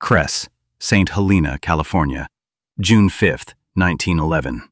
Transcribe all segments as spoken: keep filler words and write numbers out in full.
Cress, Saint Helena, California, June fifth, nineteen eleven.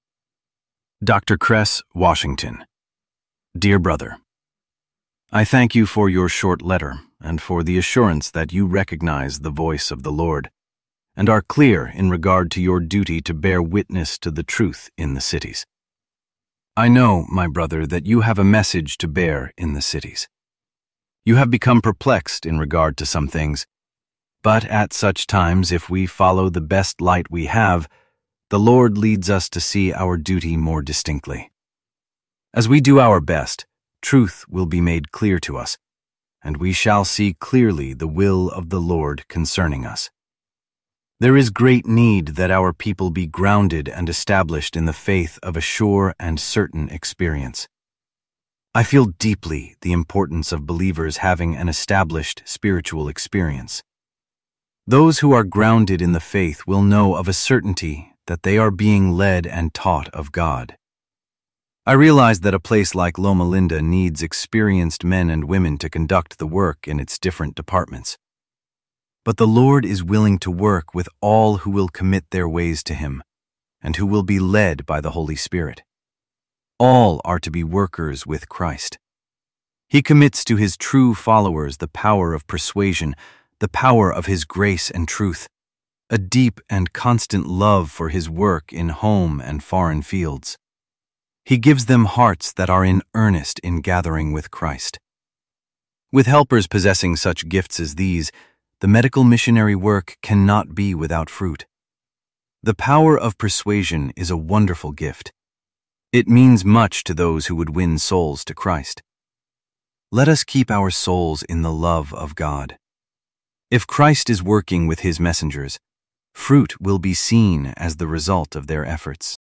Doctor Cress, Washington. Dear Brother, I thank you for your short letter and for the assurance that you recognize the voice of the Lord and are clear in regard to your duty to bear witness to the truth in the cities. I know, my brother, that you have a message to bear in the cities. You have become perplexed in regard to some things, but at such times, if we follow the best light we have, the Lord leads us to see our duty more distinctly. As we do our best, truth will be made clear to us, and we shall see clearly the will of the Lord concerning us. There is great need that our people be grounded and established in the faith of a sure and certain experience. I feel deeply the importance of believers having an established spiritual experience. Those who are grounded in the faith will know of a certainty that they are being led and taught of God. I realize that a place like Loma Linda needs experienced men and women to conduct the work in its different departments. But the Lord is willing to work with all who will commit their ways to Him and who will be led by the Holy Spirit. All are to be workers with Christ. He commits to His true followers the power of persuasion, the power of His grace and truth, a deep and constant love for His work in home and foreign fields. He gives them hearts that are in earnest in gathering with Christ. With helpers possessing such gifts as these, the medical missionary work cannot be without fruit. The power of persuasion is a wonderful gift. It means much to those who would win souls to Christ. Let us keep our souls in the love of God. If Christ is working with His messengers, fruit will be seen as the result of their efforts.